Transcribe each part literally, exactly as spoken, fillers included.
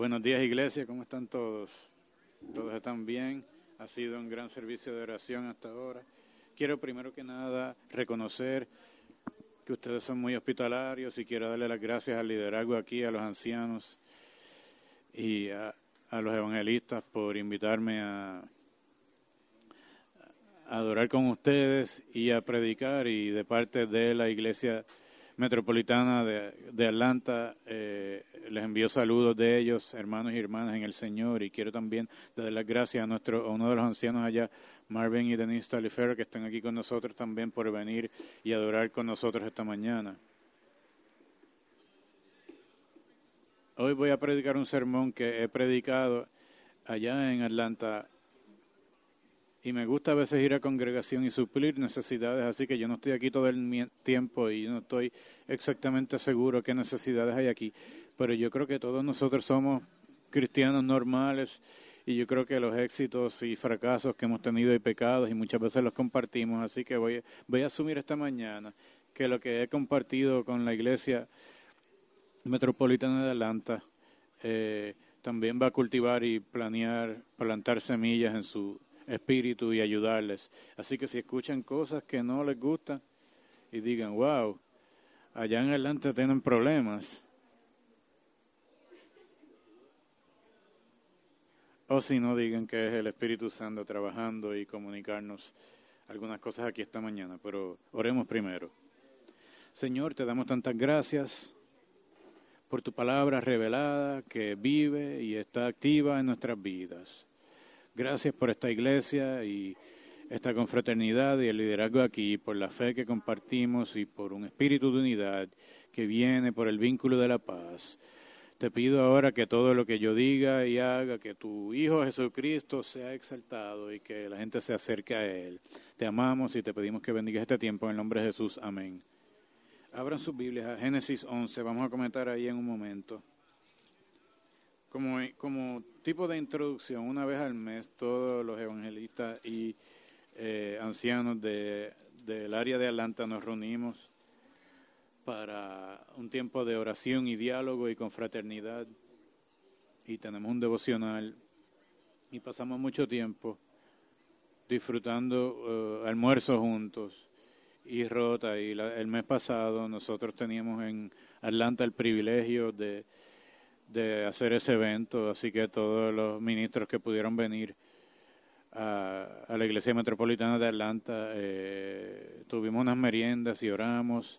Buenos días, iglesia, ¿cómo están todos? ¿Todos están bien? Ha sido un gran servicio de oración hasta ahora. Quiero primero que nada reconocer que ustedes son muy hospitalarios y quiero darle las gracias al liderazgo aquí, a los ancianos y a, a los evangelistas por invitarme a, a adorar con ustedes y a predicar, y de parte de la iglesia metropolitana de, de Atlanta, eh, les envío saludos de ellos, hermanos y hermanas en el Señor, y quiero también dar las gracias a nuestro a uno de los ancianos allá, Marvin y Denise Talifer, que están aquí con nosotros también, por venir y adorar con nosotros esta mañana. Hoy voy a predicar un sermón que he predicado allá en Atlanta, y me gusta a veces ir a congregación y suplir necesidades, así que yo no estoy aquí todo el tiempo y no estoy exactamente seguro qué necesidades hay aquí, pero yo creo que todos nosotros somos cristianos normales, y yo creo que los éxitos y fracasos que hemos tenido y pecados, y muchas veces los compartimos, así que voy, voy a asumir esta mañana que lo que he compartido con la iglesia metropolitana de Atlanta eh, también va a cultivar y planear, plantar semillas en su espíritu y ayudarles. Así que si escuchan cosas que no les gustan y digan, wow, allá en Atlanta tienen problemas, o si no, digan que es el Espíritu Santo trabajando y comunicarnos algunas cosas aquí esta mañana. Pero oremos primero. Señor, te damos tantas gracias por tu palabra revelada que vive y está activa en nuestras vidas. Gracias por esta iglesia y esta confraternidad y el liderazgo aquí, por la fe que compartimos y por un espíritu de unidad que viene por el vínculo de la paz. Te pido ahora que todo lo que yo diga y haga, que tu Hijo Jesucristo sea exaltado y que la gente se acerque a Él. Te amamos y te pedimos que bendigas este tiempo en el nombre de Jesús. Amén. Abran sus Biblias a Génesis once, vamos a comentar ahí en un momento. Como, como tipo de introducción, una vez al mes todos los evangelistas y eh, ancianos de, del área de Atlanta nos reunimos para un tiempo de oración y diálogo y confraternidad, y tenemos un devocional y pasamos mucho tiempo disfrutando uh, almuerzos juntos y rota. Y la, el mes pasado nosotros teníamos en Atlanta el privilegio de de hacer ese evento, así que todos los ministros que pudieron venir a, a la Iglesia Metropolitana de Atlanta, eh, tuvimos unas meriendas y oramos,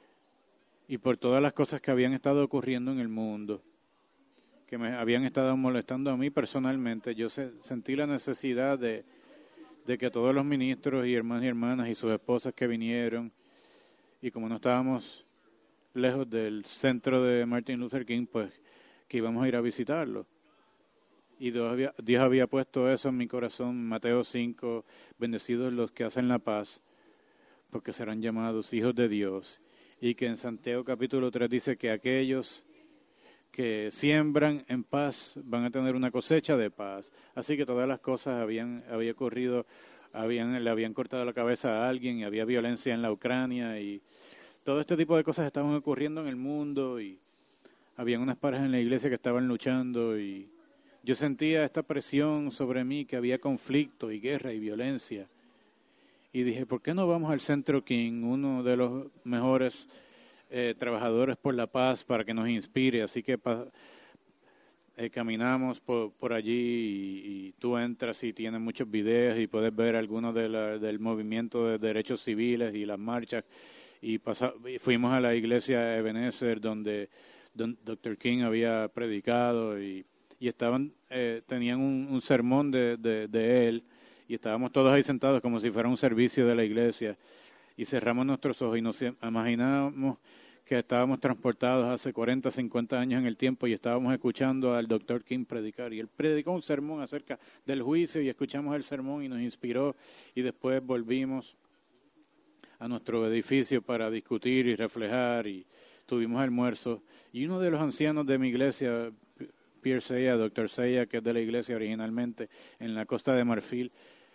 y por todas las cosas que habían estado ocurriendo en el mundo, que me habían estado molestando a mí personalmente, yo se, sentí la necesidad de, de que todos los ministros y hermanos y hermanas y sus esposas que vinieron, y como no estábamos lejos del centro de Martin Luther King, pues que íbamos a ir a visitarlo. Y Dios había, Dios había puesto eso en mi corazón, Mateo cinco, bendecidos los que hacen la paz, porque serán llamados hijos de Dios. Y que en Santiago capítulo tres dice que aquellos que siembran en paz van a tener una cosecha de paz. Así que todas las cosas habían había ocurrido, habían, le habían cortado la cabeza a alguien, y había violencia en la Ucrania, y todo este tipo de cosas estaban ocurriendo en el mundo, y habían unas parejas en la iglesia que estaban luchando, y yo sentía esta presión sobre mí, que había conflicto y guerra y violencia. Y dije, ¿por qué no vamos al Centro King, uno de los mejores eh, trabajadores por la paz, para que nos inspire? Así que pa, eh, caminamos por, por allí, y, y tú entras y tienes muchos videos y puedes ver algunos de la, del movimiento de derechos civiles y las marchas. Y, pasa, y fuimos a la iglesia Ebenezer, donde doctor King había predicado, y, y estaban eh, tenían un, un sermón de, de, de él, y estábamos todos ahí sentados como si fuera un servicio de la iglesia, y cerramos nuestros ojos y nos imaginábamos que estábamos transportados hace cuarenta, cincuenta años en el tiempo, y estábamos escuchando al doctor King predicar, y él predicó un sermón acerca del juicio, y escuchamos el sermón y nos inspiró, y después volvimos a nuestro edificio para discutir y reflejar, y tuvimos almuerzo, y uno de los ancianos de mi iglesia, Pierre Seiya, doctor Seiya, que es de la iglesia originalmente en la Costa de Marfil,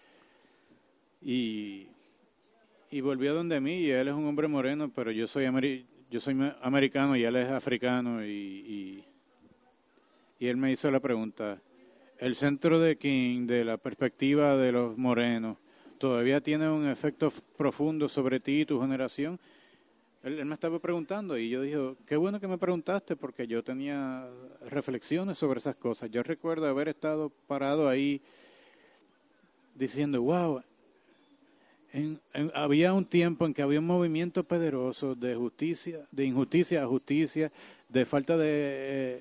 y, y volvió donde mí, y él es un hombre moreno, pero yo soy, ameri- yo soy americano y él es africano, y, y, y él me hizo la pregunta, ¿el centro de King, de la perspectiva de los morenos, todavía tiene un efecto profundo sobre ti y tu generación? Él, él me estaba preguntando y yo dije, qué bueno que me preguntaste porque yo tenía reflexiones sobre esas cosas. Yo recuerdo haber estado parado ahí diciendo, wow, en, en, había un tiempo en que había un movimiento poderoso de justicia, de injusticia a justicia, de falta de eh,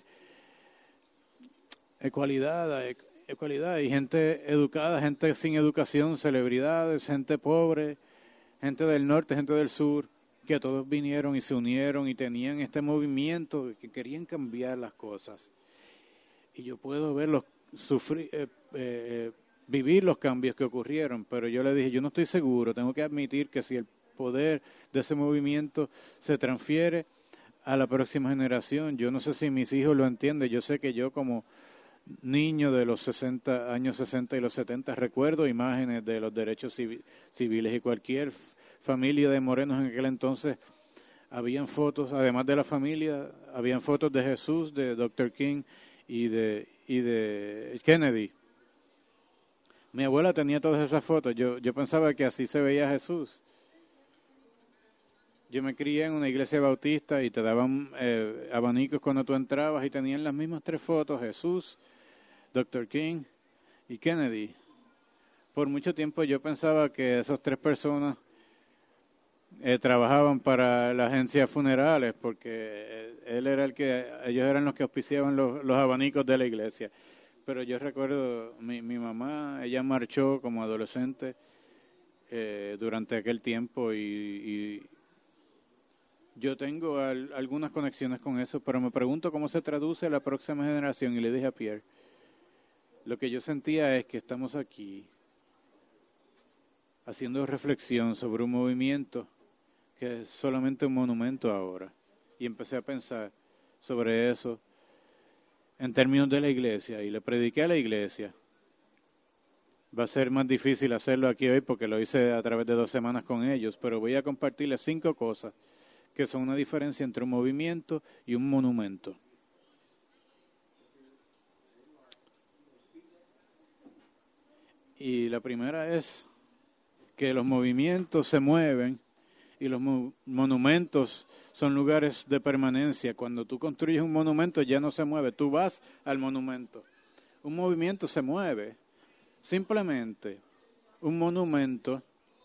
ecualidad, e, ecualidad, y gente educada, gente sin educación, celebridades, gente pobre, gente del norte, gente del sur, que todos vinieron y se unieron y tenían este movimiento que querían cambiar las cosas. Y yo puedo verlos sufrir, eh, eh, vivir los cambios que ocurrieron, pero yo le dije, yo no estoy seguro, tengo que admitir que si el poder de ese movimiento se transfiere a la próxima generación, yo no sé si mis hijos lo entienden, yo sé que yo como niño de los sesenta, años sesenta y los setenta, recuerdo imágenes de los derechos civiles y cualquier familia de morenos en aquel entonces, habían fotos, además de la familia, habían fotos de Jesús, de doctor King y de, y de Kennedy. Mi abuela tenía todas esas fotos, yo, yo pensaba que así se veía Jesús. Yo me crié en una iglesia bautista y te daban eh, abanicos cuando tú entrabas y tenían las mismas tres fotos, Jesús, doctor King y Kennedy. Por mucho tiempo yo pensaba que esas tres personas eh, trabajaban para la agencia funerales porque él era el que, ellos eran los que auspiciaban los, los abanicos de la iglesia. Pero yo recuerdo, mi, mi mamá, ella marchó como adolescente eh, durante aquel tiempo y, y yo tengo al, algunas conexiones con eso, pero me pregunto cómo se traduce a la próxima generación y le dije a Pierre, lo que yo sentía es que estamos aquí haciendo reflexión sobre un movimiento que es solamente un monumento ahora. Y empecé a pensar sobre eso en términos de la iglesia y le prediqué a la iglesia. Va a ser más difícil hacerlo aquí hoy porque lo hice a través de dos semanas con ellos, pero voy a compartirles cinco cosas que son una diferencia entre un movimiento y un monumento. Y la primera es que los movimientos se mueven y los mo- monumentos son lugares de permanencia. Cuando tú construyes un monumento ya no se mueve, tú vas al monumento. Un movimiento se mueve. Simplemente un monumento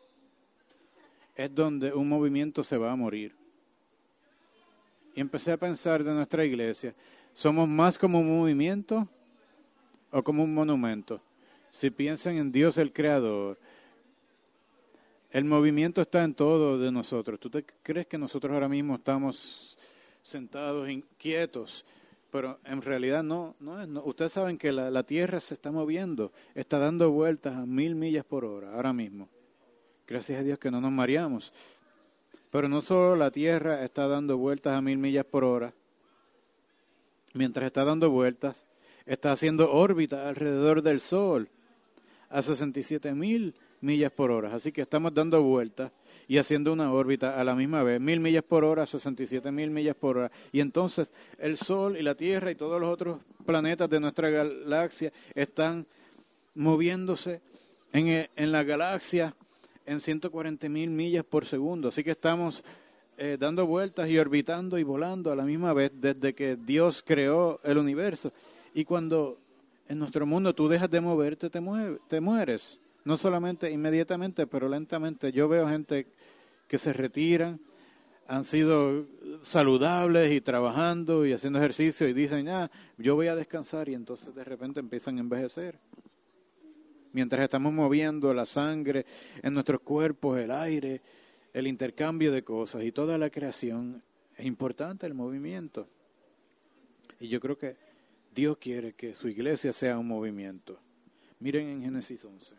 es donde un movimiento se va a morir. Y empecé a pensar de nuestra iglesia, ¿somos más como un movimiento o como un monumento? Si piensan en Dios el Creador, el movimiento está en todo de nosotros. ¿Tú te crees que nosotros ahora mismo estamos sentados inquietos? Pero en realidad no, no es. No. Ustedes saben que la, la Tierra se está moviendo, está dando vueltas a mil millas por hora ahora mismo. Gracias a Dios que no nos mareamos. Pero no solo la Tierra está dando vueltas a mil millas por hora, mientras está dando vueltas, está haciendo órbita alrededor del Sol a sesenta y siete mil millas por hora. Así que estamos dando vueltas y haciendo una órbita a la misma vez, mil millas por hora, sesenta y siete mil millas por hora. Y entonces el Sol y la Tierra y todos los otros planetas de nuestra galaxia están moviéndose en, en la galaxia en ciento cuarenta mil millas por segundo. Así que estamos eh, dando vueltas y orbitando y volando a la misma vez desde que Dios creó el universo. Y cuando en nuestro mundo tú dejas de moverte, te, mueve, te mueres. No solamente inmediatamente, pero lentamente. Yo veo gente que se retiran, han sido saludables y trabajando y haciendo ejercicio y dicen, ah, yo voy a descansar, y entonces de repente empiezan a envejecer. Mientras estamos moviendo la sangre en nuestros cuerpos, el aire, el intercambio de cosas y toda la creación, es importante el movimiento. Y yo creo que Dios quiere que su iglesia sea un movimiento. Miren en Génesis once.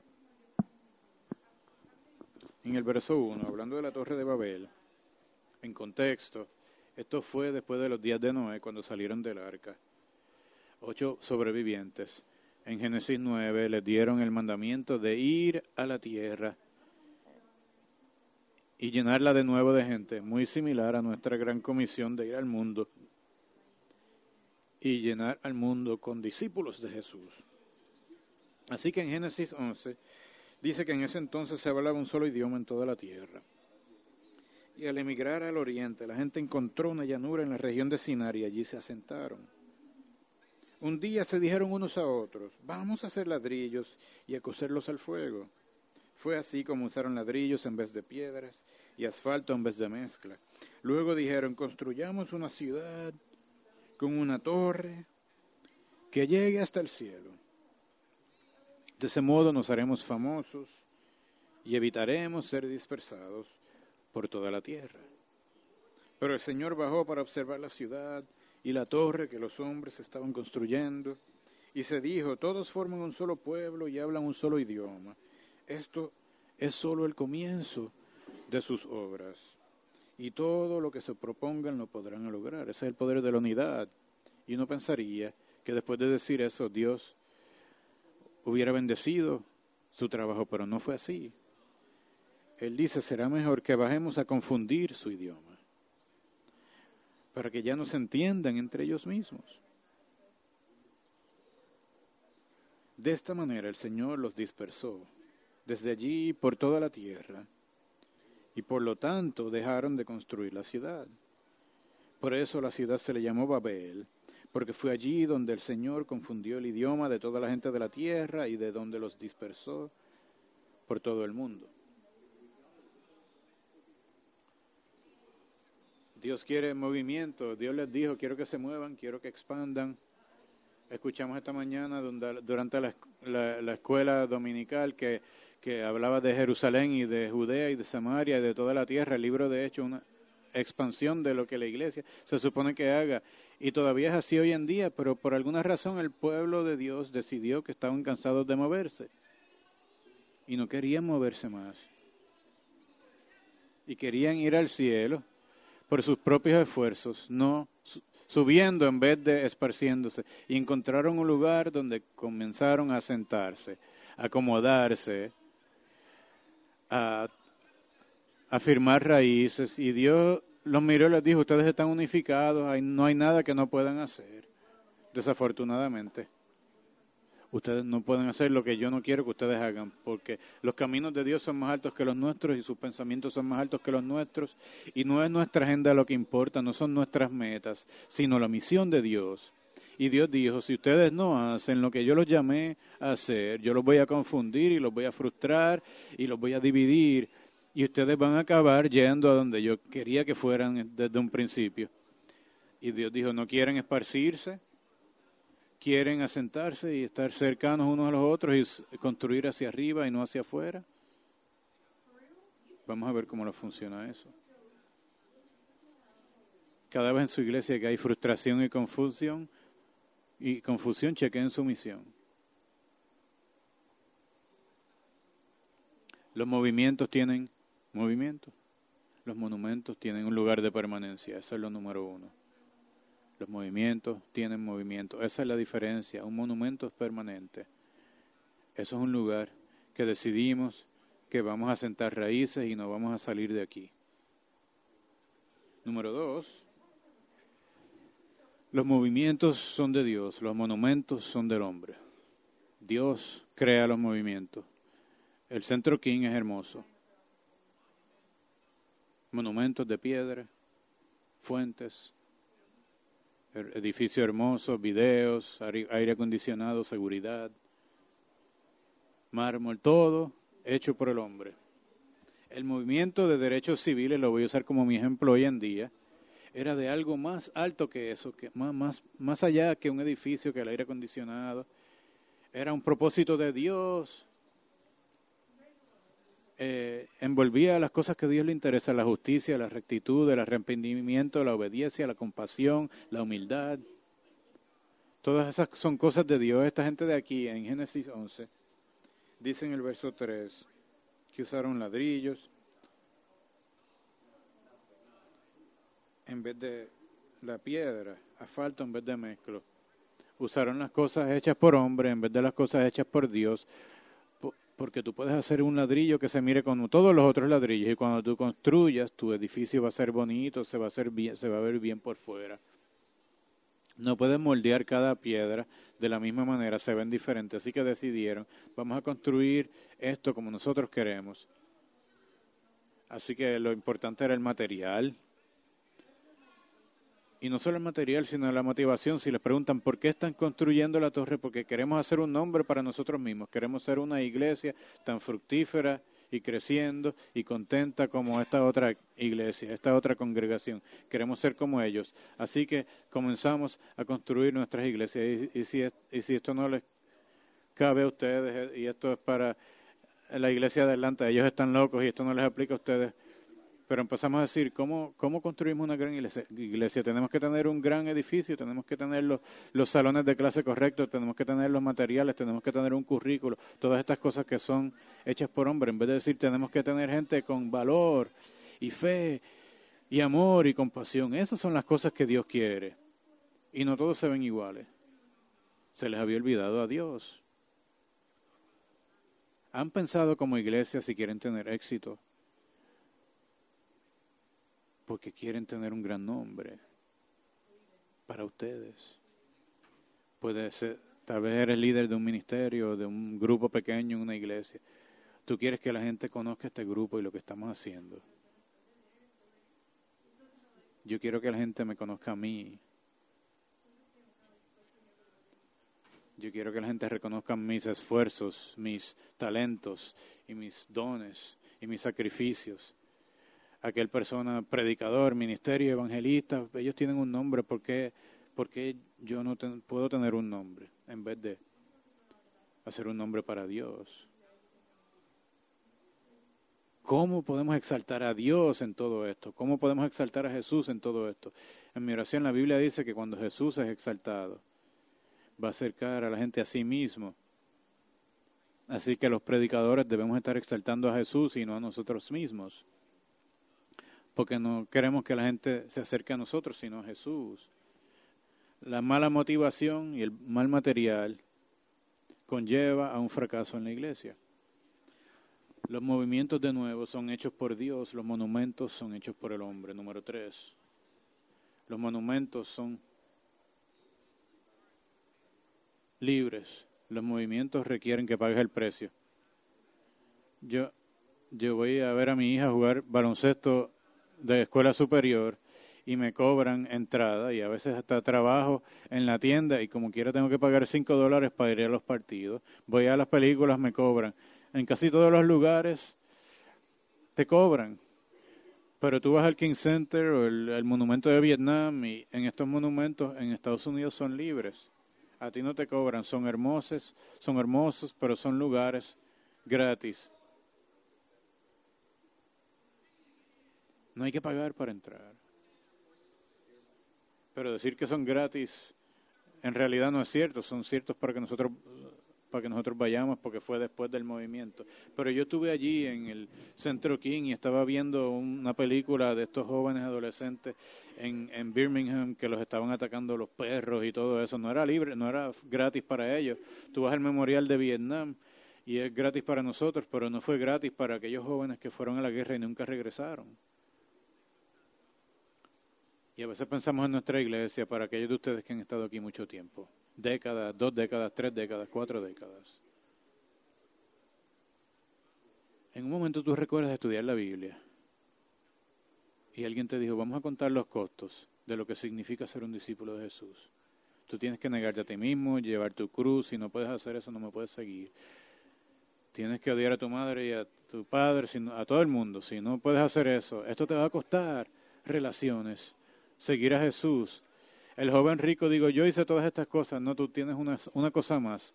En el verso uno, hablando de la Torre de Babel, en contexto, esto fue después de los días de Noé, cuando salieron del arca. Ocho sobrevivientes. En Génesis nueve les dieron el mandamiento de ir a la tierra y llenarla de nuevo de gente, muy similar a nuestra gran comisión de ir al mundo. y llenar al mundo con discípulos de Jesús. Así que en Génesis once dice que en ese entonces se hablaba un solo idioma en toda la tierra. Y al emigrar al oriente, la gente encontró una llanura en la región de Sinar y allí se asentaron. Un día se dijeron unos a otros, vamos a hacer ladrillos y a coserlos al fuego. Fue así como usaron ladrillos en vez de piedras y asfalto en vez de mezcla. Luego dijeron, construyamos una ciudad con una torre que llegue hasta el cielo. De ese modo nos haremos famosos y evitaremos ser dispersados por toda la tierra. Pero el Señor bajó para observar la ciudad y la torre que los hombres estaban construyendo, y se dijo, todos forman un solo pueblo y hablan un solo idioma. Esto es solo el comienzo de sus obras, y todo lo que se propongan lo podrán lograr. Ese es el poder de la unidad. Y uno pensaría que después de decir eso, Dios hubiera bendecido su trabajo, pero no fue así. Él dice, será mejor que bajemos a confundir su idioma, para que ya no se entiendan entre ellos mismos. De esta manera el Señor los dispersó desde allí por toda la tierra, y por lo tanto dejaron de construir la ciudad. Por eso la ciudad se le llamó Babel, porque fue allí donde el Señor confundió el idioma de toda la gente de la tierra y de donde los dispersó por todo el mundo. Dios quiere movimiento, Dios les dijo, quiero que se muevan, quiero que expandan. Escuchamos esta mañana durante la, la, la escuela dominical que, que hablaba de Jerusalén y de Judea y de Samaria y de toda la tierra. El libro de Hechos, una expansión de lo que la iglesia se supone que haga. Y todavía es así hoy en día, pero por alguna razón el pueblo de Dios decidió que estaban cansados de moverse. Y no querían moverse más. Y querían ir al cielo por sus propios esfuerzos, no subiendo en vez de esparciéndose. Y encontraron un lugar donde comenzaron a sentarse, a acomodarse, a, a firmar raíces. Y Dios los miró y les dijo, ustedes están unificados, hay, no hay nada que no puedan hacer. Desafortunadamente, ustedes no pueden hacer lo que yo no quiero que ustedes hagan, porque los caminos de Dios son más altos que los nuestros y sus pensamientos son más altos que los nuestros, y no es nuestra agenda lo que importa, no son nuestras metas, sino la misión de Dios. Y Dios dijo, si ustedes no hacen lo que yo los llamé a hacer, yo los voy a confundir y los voy a frustrar y los voy a dividir, y ustedes van a acabar yendo a donde yo quería que fueran desde un principio. Y Dios dijo, ¿no quieren esparcirse? ¿Quieren asentarse y estar cercanos unos a los otros y construir hacia arriba y no hacia afuera? Vamos a ver cómo lo funciona eso. Cada vez en su iglesia que hay frustración y confusión, y confusión, chequeen su misión. Los movimientos tienen movimiento. Los monumentos tienen un lugar de permanencia. Eso es lo número uno. Los movimientos tienen movimiento. Esa es la diferencia. Un monumento es permanente. Eso es un lugar que decidimos que vamos a sentar raíces y no vamos a salir de aquí. Número dos, los movimientos son de Dios, los monumentos son del hombre. Dios crea los movimientos. El Centro King es hermoso. Monumentos de piedra, fuentes, edificio hermoso, videos, aire acondicionado, seguridad, mármol, todo hecho por el hombre. El movimiento de derechos civiles, lo voy a usar como mi ejemplo hoy en día, era de algo más alto que eso, que más, más, más allá que un edificio, que el aire acondicionado. Era un propósito de Dios. Eh, envolvía las cosas que a Dios le interesa, la justicia, la rectitud, el arrepentimiento, la obediencia, la compasión, la humildad. Todas esas son cosas de Dios. Esta gente de aquí, en Génesis once, dice en el verso tres, que usaron ladrillos en vez de la piedra, asfalto en vez de mezclo. Usaron las cosas hechas por hombre en vez de las cosas hechas por Dios. Porque tú puedes hacer un ladrillo que se mire como todos los otros ladrillos, y cuando tú construyas, tu edificio va a ser bonito, se va a hacer bien, se va a ver bien por fuera. No pueden moldear cada piedra de la misma manera, se ven diferentes. Así que decidieron, vamos a construir esto como nosotros queremos. Así que lo importante era el material. Y no solo el material, sino la motivación. Si les preguntan por qué están construyendo la torre, porque queremos hacer un nombre para nosotros mismos. Queremos ser una iglesia tan fructífera y creciendo y contenta como esta otra iglesia, esta otra congregación. Queremos ser como ellos. Así que comenzamos a construir nuestras iglesias. Y, y, si, y si esto no les cabe a ustedes, y esto es para la iglesia de Atlanta, ellos están locos y esto no les aplica a ustedes. Pero empezamos a decir, ¿cómo, cómo construimos una gran iglesia? iglesia? Tenemos que tener un gran edificio, tenemos que tener los, los salones de clase correctos, tenemos que tener los materiales, tenemos que tener un currículo, todas estas cosas que son hechas por hombre. En vez de decir, tenemos que tener gente con valor y fe y amor y compasión. Esas son las cosas que Dios quiere. Y no todos se ven iguales. Se les había olvidado a Dios. ¿Han pensado como iglesia si quieren tener éxito? Porque quieren tener un gran nombre para ustedes. Puede ser, tal vez eres líder de un ministerio, de un grupo pequeño en una iglesia. Tú quieres que la gente conozca este grupo y lo que estamos haciendo. Yo quiero que la gente me conozca a mí. Yo quiero que la gente reconozca mis esfuerzos, mis talentos y mis dones y mis sacrificios. Aquel persona, predicador, ministerio, evangelista, ellos tienen un nombre. ¿Por qué, por qué yo no ten, puedo tener un nombre en vez de hacer un nombre para Dios? ¿Cómo podemos exaltar a Dios en todo esto? ¿Cómo podemos exaltar a Jesús en todo esto? En mi oración la Biblia dice que cuando Jesús es exaltado, va a acercar a la gente a sí mismo. Así que los predicadores debemos estar exaltando a Jesús y no a nosotros mismos. Porque no queremos que la gente se acerque a nosotros, sino a Jesús. La mala motivación y el mal material conlleva a un fracaso en la iglesia. Los movimientos de nuevo son hechos por Dios, los monumentos son hechos por el hombre. Número tres, los monumentos son libres, los movimientos requieren que pagues el precio. Yo, yo voy a ver a mi hija jugar baloncesto de escuela superior y me cobran entrada y a veces hasta trabajo en la tienda y como quiera tengo que pagar cinco dólares para ir a los partidos. Voy a las películas, me cobran. En casi todos los lugares te cobran. Pero tú vas al King Center o el, el monumento de Vietnam y en estos monumentos en Estados Unidos son libres. A ti no te cobran, son hermosos, son hermosos, pero son lugares gratis. No hay que pagar para entrar. Pero decir que son gratis, en realidad no es cierto. Son ciertos para que nosotros, para que nosotros vayamos, porque fue después del movimiento. Pero yo estuve allí en el Centro King y estaba viendo una película de estos jóvenes adolescentes en, en Birmingham que los estaban atacando los perros y todo eso. No era libre, no era gratis para ellos. Tú vas al Memorial de Vietnam y es gratis para nosotros, pero no fue gratis para aquellos jóvenes que fueron a la guerra y nunca regresaron. Y a veces pensamos en nuestra iglesia para aquellos de ustedes que han estado aquí mucho tiempo. Décadas, dos décadas, tres décadas, cuatro décadas. En un momento tú recuerdas estudiar la Biblia. Y alguien te dijo, vamos a contar los costos de lo que significa ser un discípulo de Jesús. Tú tienes que negarte a ti mismo, llevar tu cruz. Si no puedes hacer eso, no me puedes seguir. Tienes que odiar a tu madre y a tu padre, a todo el mundo. Si no puedes hacer eso, esto te va a costar relaciones. Seguir a Jesús. El joven rico, digo, yo hice todas estas cosas. No, tú tienes una, una cosa más.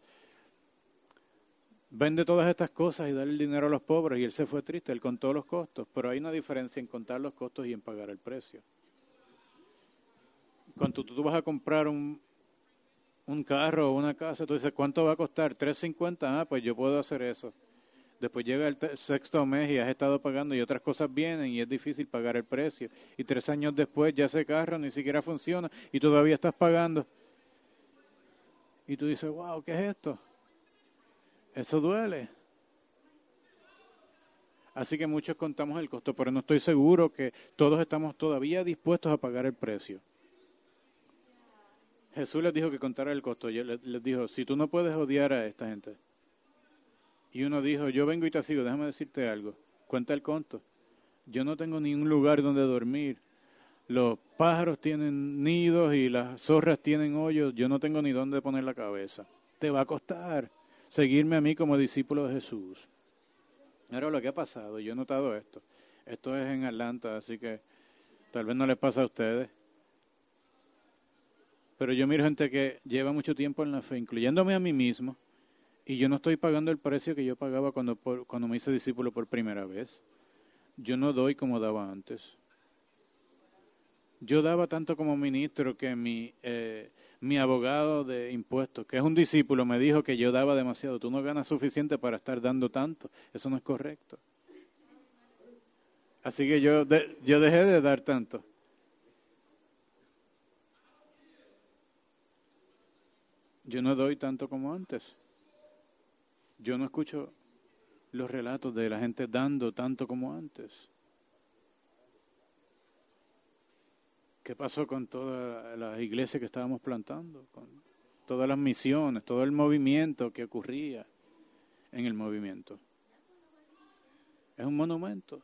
Vende todas estas cosas y dale el dinero a los pobres. Y él se fue triste, él contó los costos. Pero hay una diferencia en contar los costos y en pagar el precio. Cuando tú, tú vas a comprar un, un carro o una casa, tú dices, ¿cuánto va a costar? tres cincuenta. Ah, pues yo puedo hacer eso. Después llega el sexto mes y has estado pagando y otras cosas vienen y es difícil pagar el precio. Y tres años después ya ese carro ni siquiera funciona y todavía estás pagando. Y tú dices, wow, ¿qué es esto? Eso duele. Así que muchos contamos el costo, pero no estoy seguro que todos estamos todavía dispuestos a pagar el precio. Jesús les dijo que contara el costo. Y él les, les dijo, si tú no puedes odiar a esta gente. Y uno dijo, yo vengo y te sigo, déjame decirte algo. Cuenta el costo. Yo no tengo ni un lugar donde dormir. Los pájaros tienen nidos y las zorras tienen hoyos. Yo no tengo ni dónde poner la cabeza. Te va a costar seguirme a mí como discípulo de Jesús. Pero lo que ha pasado, yo he notado esto. Esto es en Atlanta, así que tal vez no les pasa a ustedes. Pero yo miro gente que lleva mucho tiempo en la fe, incluyéndome a mí mismo, y yo no estoy pagando el precio que yo pagaba cuando, por, cuando me hice discípulo por primera vez. Yo no doy como daba antes. Yo daba tanto como ministro que mi, eh, mi abogado de impuestos, que es un discípulo, me dijo que yo daba demasiado. Tú no ganas suficiente para estar dando tanto. Eso no es correcto. Así que yo, de, yo dejé de dar tanto. Yo no doy tanto como antes. Yo no escucho los relatos de la gente dando tanto como antes. ¿Qué pasó con todas las iglesias que estábamos plantando? Con todas las misiones, todo el movimiento que ocurría en el movimiento. Es un monumento.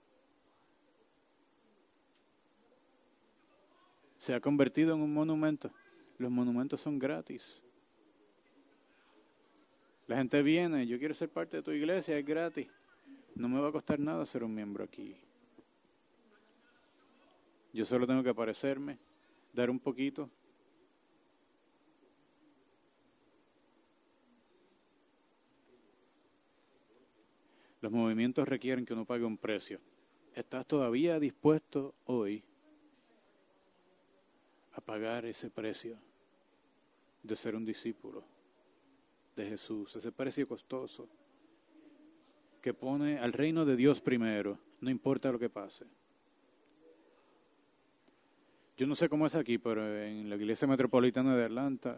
Se ha convertido en un monumento. Los monumentos son gratis. La gente viene, yo quiero ser parte de tu iglesia, es gratis. No me va a costar nada ser un miembro aquí. Yo solo tengo que aparecerme, dar un poquito. Los movimientos requieren que uno pague un precio. ¿Estás todavía dispuesto hoy a pagar ese precio de ser un discípulo de Jesús? Ese precio costoso que pone al reino de Dios primero, no importa lo que pase. Yo no sé cómo es aquí, pero en la iglesia metropolitana de Atlanta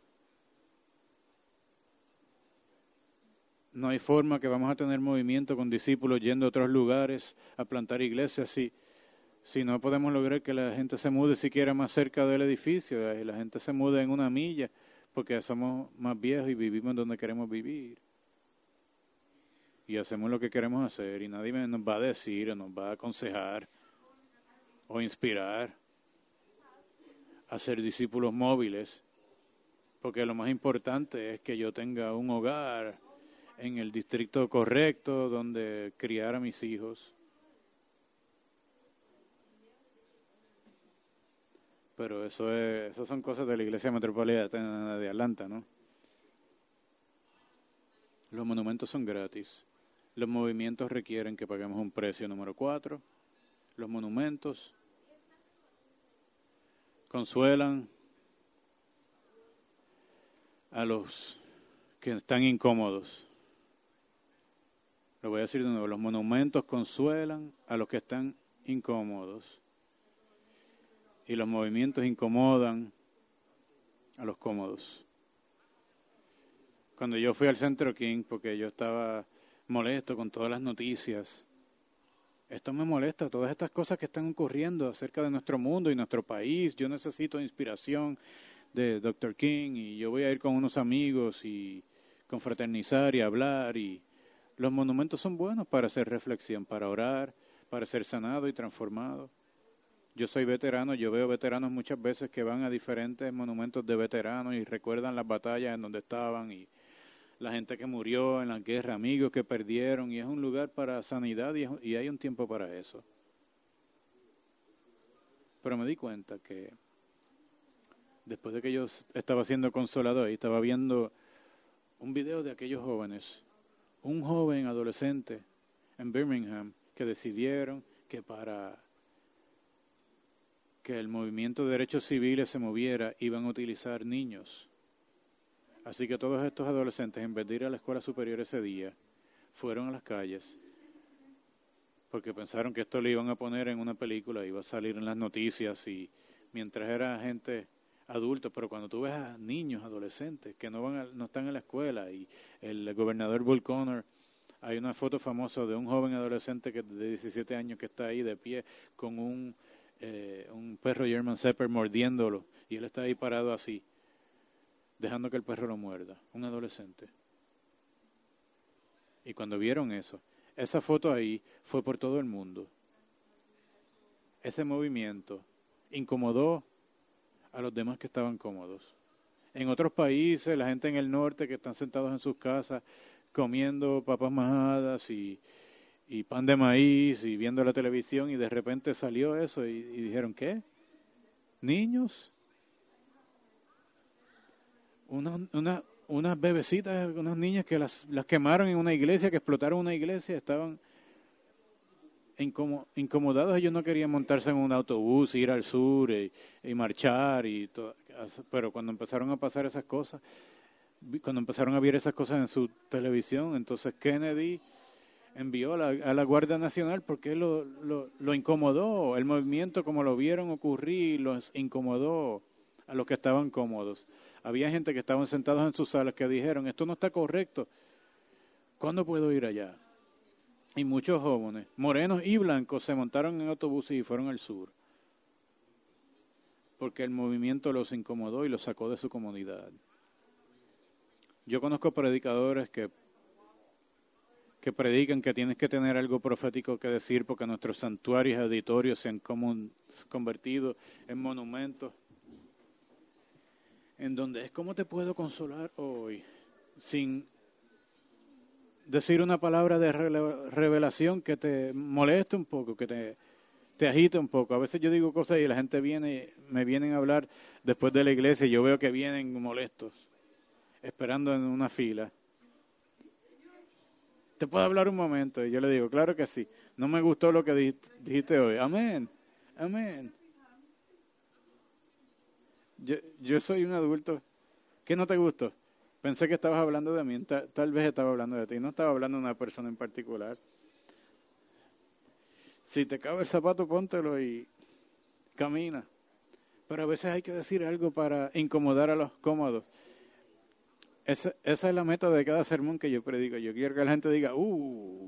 no hay forma que vamos a tener movimiento con discípulos yendo a otros lugares a plantar iglesias si, si no podemos lograr que la gente se mude siquiera más cerca del edificio y la gente se mude en una milla porque somos más viejos y vivimos donde queremos vivir. Y hacemos lo que queremos hacer y nadie nos va a decir o nos va a aconsejar o inspirar a ser discípulos móviles, porque lo más importante es que yo tenga un hogar en el distrito correcto donde criar a mis hijos. Pero eso es, eso son cosas de la iglesia metropolitana de Atlanta, ¿no? Los monumentos son gratis. Los movimientos requieren que paguemos un precio. Número cuatro, los monumentos consuelan a los que están incómodos. Lo voy a decir de nuevo, los monumentos consuelan a los que están incómodos. Y los movimientos incomodan a los cómodos. Cuando yo fui al Centro King, porque yo estaba molesto con todas las noticias, esto me molesta, todas estas cosas que están ocurriendo acerca de nuestro mundo y nuestro país. Yo necesito inspiración de doctor King y yo voy a ir con unos amigos y confraternizar y hablar. Y los monumentos son buenos para hacer reflexión, para orar, para ser sanado y transformado. Yo soy veterano, yo veo veteranos muchas veces que van a diferentes monumentos de veteranos y recuerdan las batallas en donde estaban y la gente que murió en la guerra, amigos que perdieron, y es un lugar para sanidad y, es, y hay un tiempo para eso. Pero me di cuenta que después de que yo estaba siendo consolado ahí, estaba viendo un video de aquellos jóvenes, un joven adolescente en Birmingham que decidieron que para que el movimiento de derechos civiles se moviera, iban a utilizar niños. Así que todos estos adolescentes, en vez de ir a la escuela superior ese día, fueron a las calles, porque pensaron que esto le iban a poner en una película, iba a salir en las noticias, y mientras era gente adulta, pero cuando tú ves a niños, adolescentes, que no van a, no están en la escuela, y el gobernador Bull Connor, hay una foto famosa de un joven adolescente que de diecisiete años que está ahí de pie con un eh, un perro German Shepherd mordiéndolo y él está ahí parado así, dejando que el perro lo muerda, un adolescente. Y cuando vieron eso, esa foto ahí fue por todo el mundo. Ese movimiento incomodó a los demás que estaban cómodos. En otros países, la gente en el norte que están sentados en sus casas comiendo papas majadas y, y pan de maíz y viendo la televisión y de repente salió eso y, y dijeron, ¿qué? ¿Niños? Una, una, unas bebecitas, unas niñas que las, las quemaron en una iglesia, que explotaron una iglesia, estaban incomo, incomodados. Ellos no querían montarse en un autobús, ir al sur y, y marchar, y todo, pero cuando empezaron a pasar esas cosas, cuando empezaron a ver esas cosas en su televisión, entonces Kennedy envió a la, a la Guardia Nacional porque lo, lo, lo incomodó, el movimiento como lo vieron ocurrir, los incomodó a los que estaban cómodos. Había gente que estaban sentados en sus salas que dijeron, esto no está correcto, ¿cuándo puedo ir allá? Y muchos jóvenes, morenos y blancos, se montaron en autobuses y fueron al sur, porque el movimiento los incomodó y los sacó de su comunidad. Yo conozco predicadores que, que predican que tienes que tener algo profético que decir porque nuestros santuarios y auditorios se han convertido en monumentos en donde es ¿cómo te puedo consolar hoy? Sin decir una palabra de revelación que te moleste un poco, que te, te agite un poco. A veces yo digo cosas y la gente viene, me vienen a hablar después de la iglesia y yo veo que vienen molestos, esperando en una fila. ¿Te puedo hablar un momento? Y yo le digo, claro que sí. No me gustó lo que dijiste, dijiste hoy. Amén, amén. Yo, yo soy un adulto. ¿Qué no te gustó? Pensé que estabas hablando de mí. Tal, tal vez estaba hablando de ti. No estaba hablando de una persona en particular. Si te cabe el zapato, póntelo y camina. Pero a veces hay que decir algo para incomodar a los cómodos. Esa, esa es la meta de cada sermón que yo predico. Yo quiero que la gente diga, uh,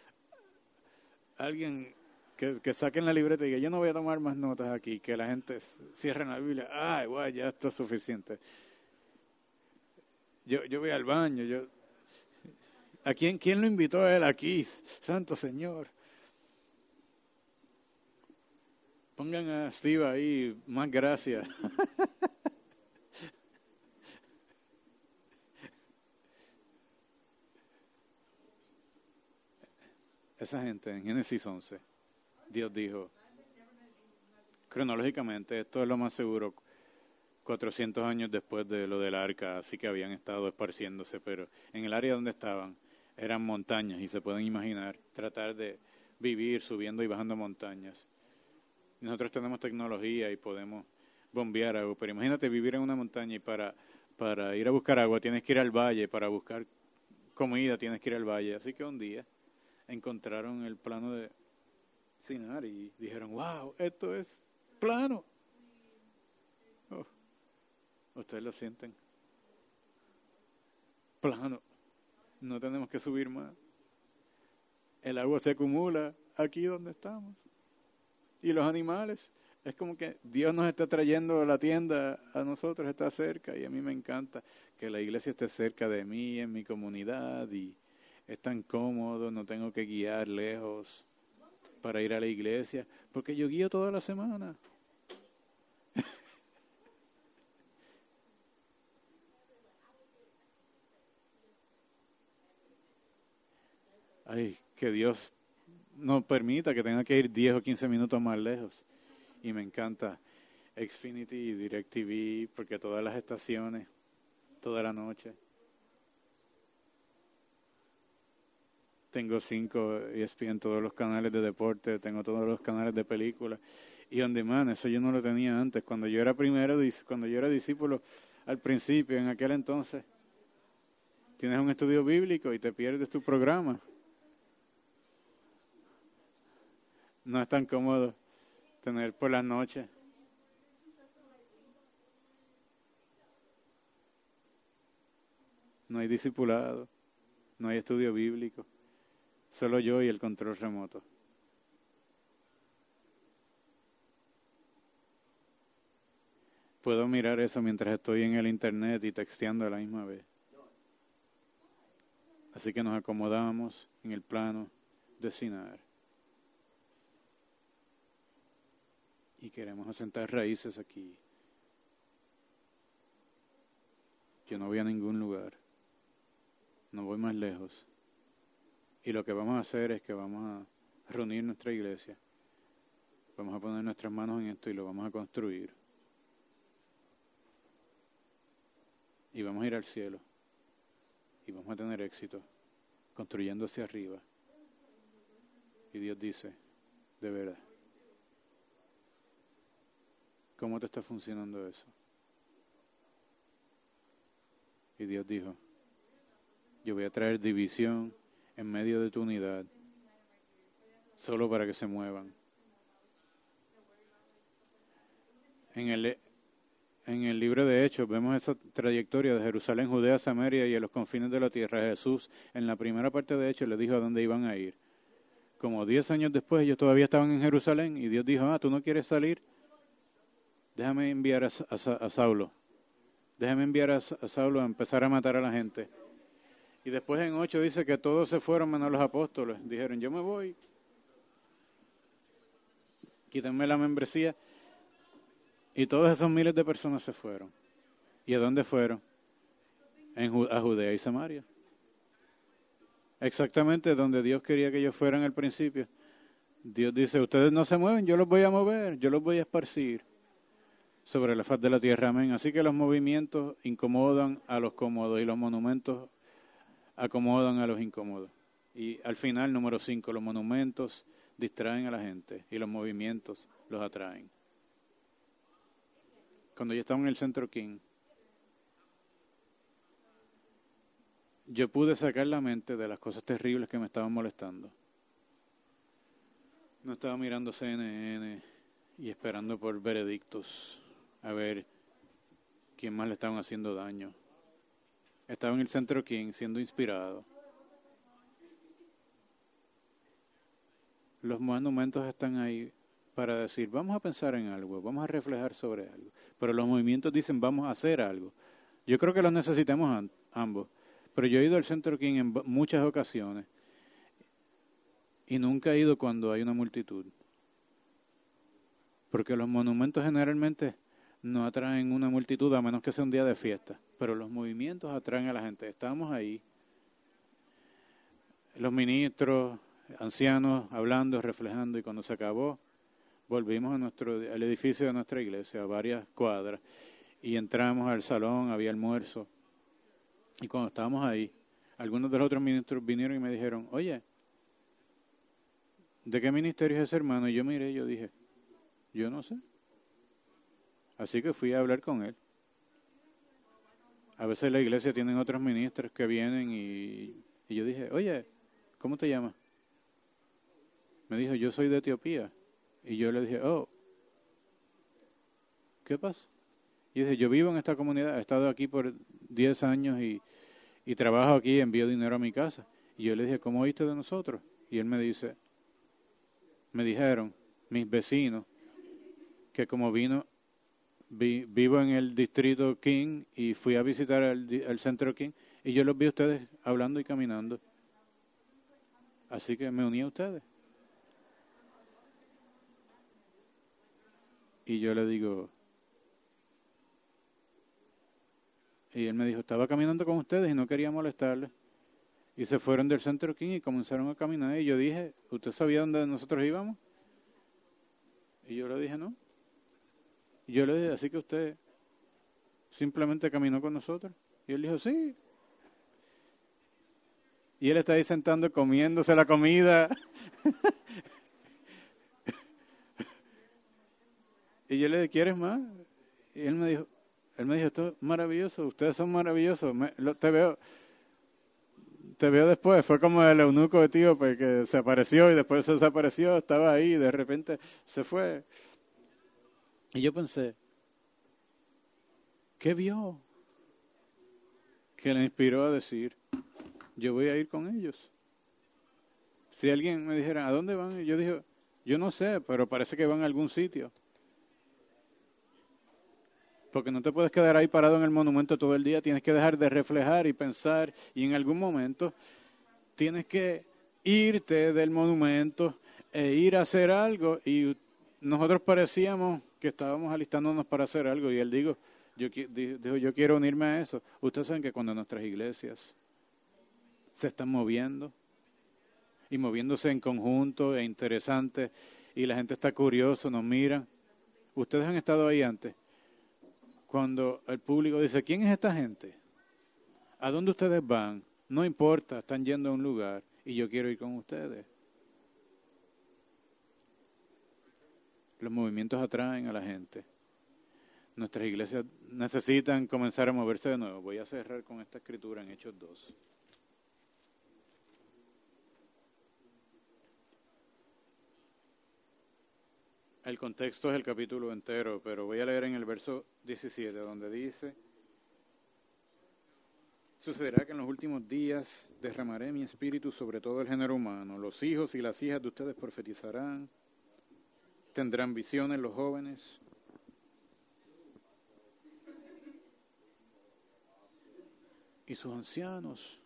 alguien que, que saquen la libreta y diga, yo no voy a tomar más notas aquí, que la gente cierre la Biblia, ay, guay, ya esto es suficiente. Yo, yo voy al baño, yo, ¿a quién, quién lo invitó a él aquí? Santo Señor. Pongan a Steve ahí, más gracias. Esa gente en Génesis once, Dios dijo, cronológicamente, esto es lo más seguro, cuatrocientos años después de lo del arca, así que habían estado esparciéndose, pero en el área donde estaban eran montañas y se pueden imaginar tratar de vivir subiendo y bajando montañas. Nosotros tenemos tecnología y podemos bombear agua, pero imagínate vivir en una montaña y para, para ir a buscar agua tienes que ir al valle, para buscar comida tienes que ir al valle, así que un día encontraron el plano de Sinar y dijeron, wow, esto es plano. Oh, ustedes lo sienten. Plano. No tenemos que subir más. El agua se acumula aquí donde estamos. Y los animales, es como que Dios nos está trayendo la tienda a nosotros, está cerca, y a mí me encanta que la iglesia esté cerca de mí, en mi comunidad, y es tan cómodo, no tengo que guiar lejos para ir a la iglesia, porque yo guío toda la semana. Ay, que Dios no permita que tenga que ir diez o quince minutos más lejos. Y me encanta Xfinity y DirecTV, porque todas las estaciones, toda la noche. Tengo cinco E S P N, todos los canales de deporte, tengo todos los canales de películas. Y on demand, eso yo no lo tenía antes. Cuando yo era primero, cuando yo era discípulo, al principio, en aquel entonces, tienes un estudio bíblico y te pierdes tu programa. No es tan cómodo tener por las noches. No hay discipulado, no hay estudio bíblico. Solo yo y el control remoto. puedo mirar eso mientras estoy en el internet y texteando a la misma vez. Así que nos acomodamos en el plano de Sinar. Y queremos asentar raíces aquí. Yo no voy a ningún lugar. No voy más lejos. Y lo que vamos a hacer es que vamos a reunir nuestra iglesia. Vamos a poner nuestras manos en esto y lo vamos a construir. Y vamos a ir al cielo. Y vamos a tener éxito construyendo hacia arriba. Y Dios dice, de verdad, ¿cómo te está funcionando eso? Y Dios dijo, yo voy a traer división en medio de tu unidad, solo para que se muevan. En el, en el libro de Hechos vemos esa trayectoria de Jerusalén, Judea, Samaria y a los confines de la tierra. Jesús, en la primera parte de Hechos, les dijo a dónde iban a ir. Como diez años después, ellos todavía estaban en Jerusalén y Dios dijo, ah, ¿tú no quieres salir? Déjame enviar a, a, a Saulo. Déjame enviar a, a Saulo a empezar a matar a la gente. Y después en ocho dice que todos se fueron menos los apóstoles. Dijeron, yo me voy. Quítenme la membresía. Y todos esos miles de personas se fueron. ¿Y a dónde fueron? En, a Judea y Samaria. Exactamente donde Dios quería que ellos fueran al principio. Dios dice, ustedes no se mueven, yo los voy a mover, yo los voy a esparcir sobre la faz de la tierra. Amén. Así que los movimientos incomodan a los cómodos y los monumentos acomodan a los incómodos. Y al final, número cinco, los monumentos distraen a la gente y los movimientos los atraen. Cuando yo estaba en el Centro King, yo pude sacar la mente de las cosas terribles que me estaban molestando. No estaba mirando C N N y esperando por veredictos a ver quién más le estaban haciendo daño. Estaba en el Centro King siendo inspirado. Los monumentos están ahí para decir, vamos a pensar en algo, vamos a reflejar sobre algo. Pero los movimientos dicen, vamos a hacer algo. Yo creo que los necesitamos ambos. Pero yo he ido al Centro King en muchas ocasiones y nunca he ido cuando hay una multitud. Porque los monumentos generalmente no atraen una multitud a menos que sea un día de fiesta. Pero los movimientos atraen a la gente. Estábamos ahí, los ministros, ancianos, hablando, reflejando, y cuando se acabó, volvimos a nuestro, al edificio de nuestra iglesia, a varias cuadras, y entramos al salón, había almuerzo. Y cuando estábamos ahí, algunos de los otros ministros vinieron y me dijeron, oye, ¿de qué ministerio es ese hermano? Y yo miré y yo dije, yo no sé. Así que fui a hablar con él. A veces la iglesia tienen otros ministros que vienen y, y yo dije, oye, ¿cómo te llamas? Me dijo, yo soy de Etiopía. Y yo le dije, oh, ¿qué pasa? Y dice, yo vivo en esta comunidad, he estado aquí por diez años y, y trabajo aquí y envío dinero a mi casa. Y yo le dije, ¿cómo oíste de nosotros? Y él me dice, me dijeron mis vecinos que como vino, vi, vivo en el distrito King y fui a visitar el, el centro King y yo los vi a ustedes hablando y caminando. Así que me uní a ustedes. Y yo le digo, y él me dijo, estaba caminando con ustedes y no quería molestarles. Y se fueron del Centro King y comenzaron a caminar. Y yo dije, ¿usted sabía dónde nosotros íbamos? Y yo le dije, no. Y yo le dije, así que usted simplemente caminó con nosotros. Y él dijo, sí. Y él está ahí sentando, comiéndose la comida. Y yo le dije, ¿quieres más? Y él me dijo, él me dijo, esto es maravilloso, ustedes son maravillosos, me, lo, te veo te veo después. Fue como el eunuco etíope que se apareció y después se desapareció, estaba ahí y de repente se fue. Y yo pensé, ¿qué vio? Que le inspiró a decir, yo voy a ir con ellos. Si alguien me dijera, ¿a dónde van? Y yo dije, yo no sé, pero parece que van a algún sitio. Porque no te puedes quedar ahí parado en el monumento todo el día, tienes que dejar de reflejar y pensar, y en algún momento tienes que irte del monumento e ir a hacer algo. Y nosotros parecíamos que estábamos alistándonos para hacer algo, y él dijo, yo, dijo, yo quiero unirme a eso. Ustedes saben que cuando nuestras iglesias se están moviendo, y moviéndose en conjunto, e interesante, y la gente está curiosa, nos mira. Ustedes han estado ahí antes. Cuando el público dice, ¿quién es esta gente? ¿A dónde ustedes van? No importa, están yendo a un lugar y yo quiero ir con ustedes. Los movimientos atraen a la gente. Nuestras iglesias necesitan comenzar a moverse de nuevo. Voy a cerrar con esta escritura en Hechos dos. El contexto es el capítulo entero, pero voy a leer en el verso diecisiete, donde dice, sucederá que en los últimos días derramaré mi espíritu sobre todo el género humano. Los hijos y las hijas de ustedes profetizarán, tendrán visiones los jóvenes, y sus ancianos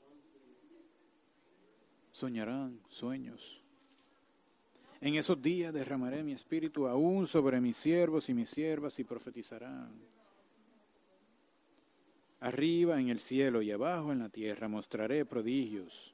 soñarán sueños. En esos días derramaré mi espíritu aún sobre mis siervos y mis siervas y profetizarán. Arriba en el cielo y abajo en la tierra mostraré prodigios.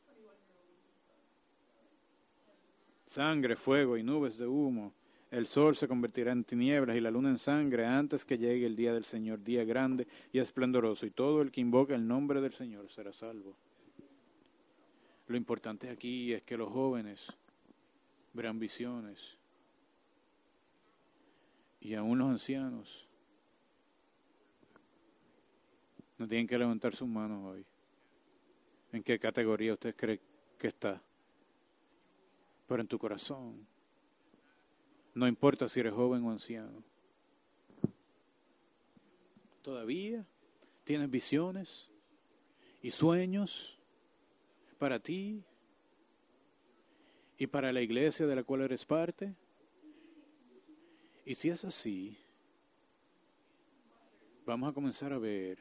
Sangre, fuego y nubes de humo. El sol se convertirá en tinieblas y la luna en sangre antes que llegue el día del Señor, día grande y esplendoroso. Y todo el que invoca el nombre del Señor será salvo. Lo importante aquí es que los jóvenes verán visiones, y aún los ancianos no tienen que levantar sus manos hoy. ¿En qué categoría usted cree que está? Pero en tu corazón, no importa si eres joven o anciano, todavía tienes visiones y sueños para ti y para la iglesia de la cual eres parte. Y si es así, vamos a comenzar a ver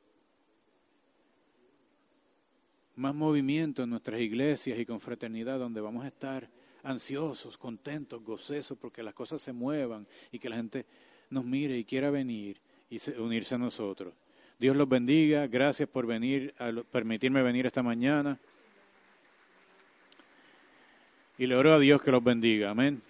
más movimiento en nuestras iglesias y confraternidad, donde vamos a estar ansiosos, contentos, gozosos, porque las cosas se muevan y que la gente nos mire y quiera venir y unirse a nosotros. Dios los bendiga. Gracias por venir, a permitirme venir esta mañana. Y le oro a Dios que los bendiga. Amén.